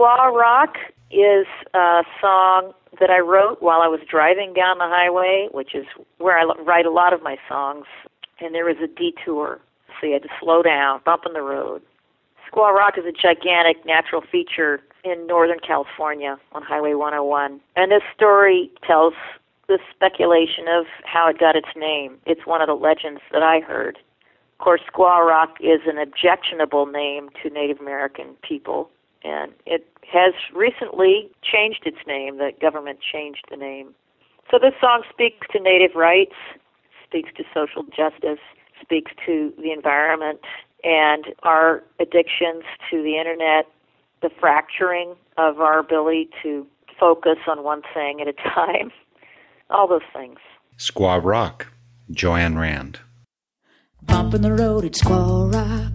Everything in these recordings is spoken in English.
Squaw Rock is a song that I wrote while I was driving down the highway, which is where I write a lot of my songs, and there was a detour, so you had to slow down, bump in the road. Squaw Rock is a gigantic natural feature in Northern California on Highway 101, and this story tells the speculation of how it got its name. It's one of the legends that I heard. Of course, Squaw Rock is an objectionable name to Native American people, and it has recently changed its name. The government changed the name. So this song speaks to Native rights, speaks to social justice, speaks to the environment, and our addictions to the Internet, the fracturing of our ability to focus on one thing at a time, all those things. Squaw Rock, Joanne Rand. Bump in the road at Squaw Rock.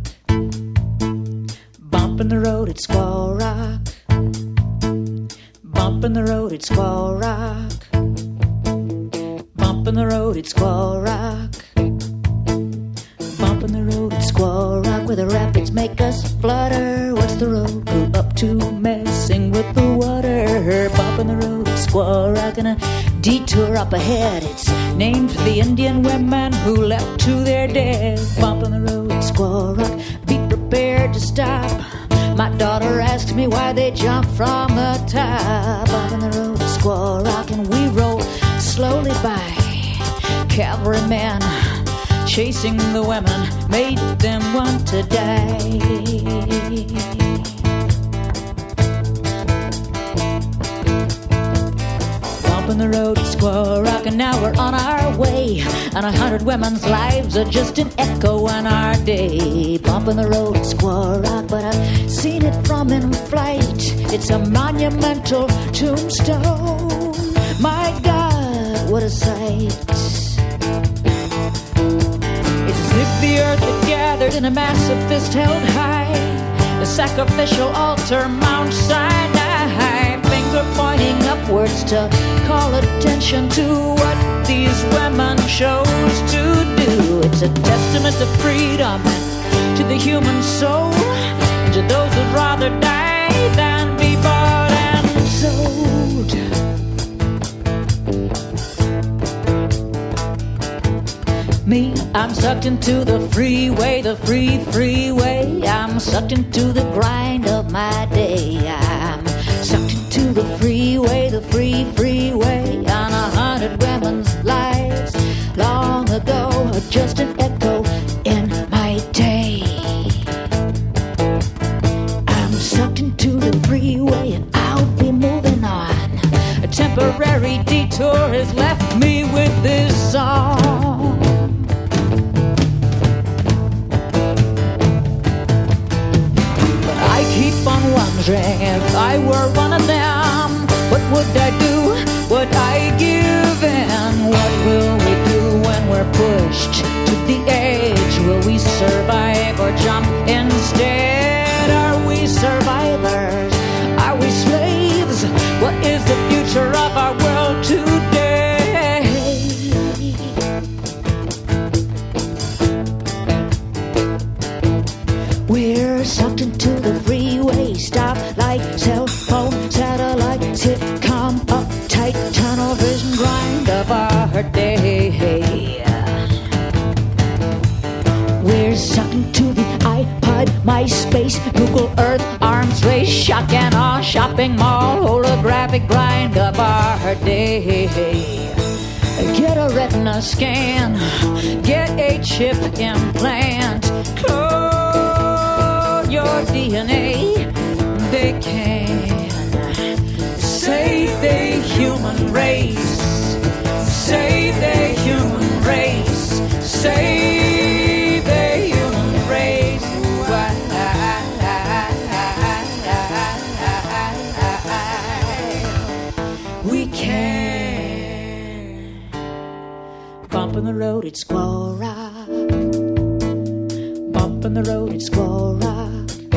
Bump in the road at Squaw Rock. Bump in the road at Squaw Rock. Bump in the road at Squaw Rock. Bump in the road at Squaw Rock, where the rapids make us flutter. What's the road go up to, messing with the water? Bump in the road at Squaw Rock, and a detour up ahead. It's named for the Indian women who left to their death. Bump in the road at Squaw Rock, be prepared to stop. My daughter asked me why they jumped from the top. Bump in the road at Squaw Rock, and we roll slowly by. Cavalrymen chasing the women made them want to die. Bump in the road to Squaw Rock, and now we're on our way. And 100 women's lives are just an echo in our day. Bump in the road to Squaw Rock, but I've seen it from in flight. It's a monumental tombstone. My God, what a sight. If the earth had gathered in a massive fist held high, a sacrificial altar, Mount Sinai, finger pointing upwards to call attention to what these women chose to do. It's a testament to freedom, to the human soul, and to those who'd rather die than be bought and sold. Me, I'm sucked into the freeway, the freeway. I'm sucked into the grind of my day. I'm sucked into the freeway, the freeway. On 100 women's lives long ago, just an echo in my day. I'm sucked into the freeway, and I'll be moving on. A temporary detour has left me with this song. Wondering if I were one of them, what would I do? Would I give in? What will we do when we're pushed to the edge? Will we survive or jump instead? Are we survivors? Are we slaves? What is the future of our world today? We're sucked into the freeway, stoplight, cell phone, satellite, sitcom, uptight, tunnel vision, grind of our day. We're sucked into the iPod, MySpace, Google Earth, arms race, shotgun, awe, shopping mall, holographic grind of our day. Get a retina scan, get a chip implant, clone your DNA. They can save the human race, save the human race, save the human race. We can. Bump in the road at Squaw Rock. Bump in the road at Squaw Rock.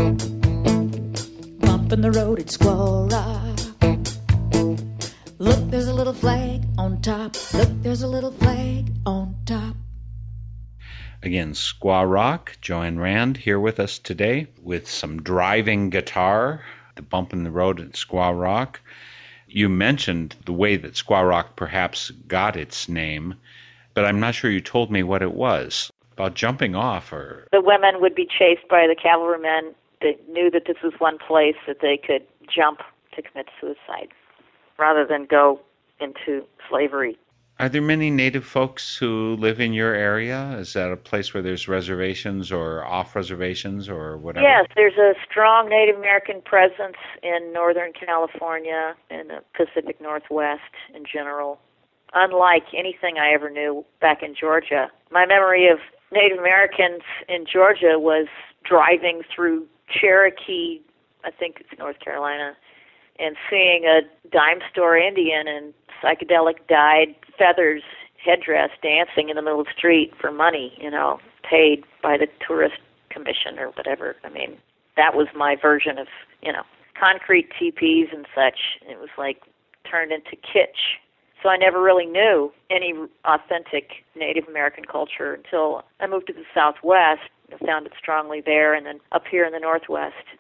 Bump in the road at Squaw Rock. Look, there's a little flag on top. Look, there's a little flag on top. Again, Squaw Rock, Joanne Rand here with us today with some driving guitar the bump in the road at Squaw Rock. You mentioned the way that Squaw Rock perhaps got its name, but I'm not sure you told me what it was. About jumping off, or... The women would be chased by the cavalrymen. They knew that this was one place that they could jump to commit suicide rather than go into slavery. Are there many Native folks who live in your area? Is that a place where there's reservations or off reservations or whatever? Yes, there's a strong Native American presence in Northern California and the Pacific Northwest in general. Unlike anything I ever knew back in Georgia. My memory of Native Americans in Georgia was driving through Cherokee, I think it's North Carolina, and seeing a dime store Indian in psychedelic dyed feathers headdress dancing in the middle of the street for money, paid by the tourist commission or whatever. I mean, that was my version of, concrete teepees and such. It was like turned into kitsch. So I never really knew any authentic Native American culture until I moved to the Southwest. I found it strongly there, and then up here in the Northwest,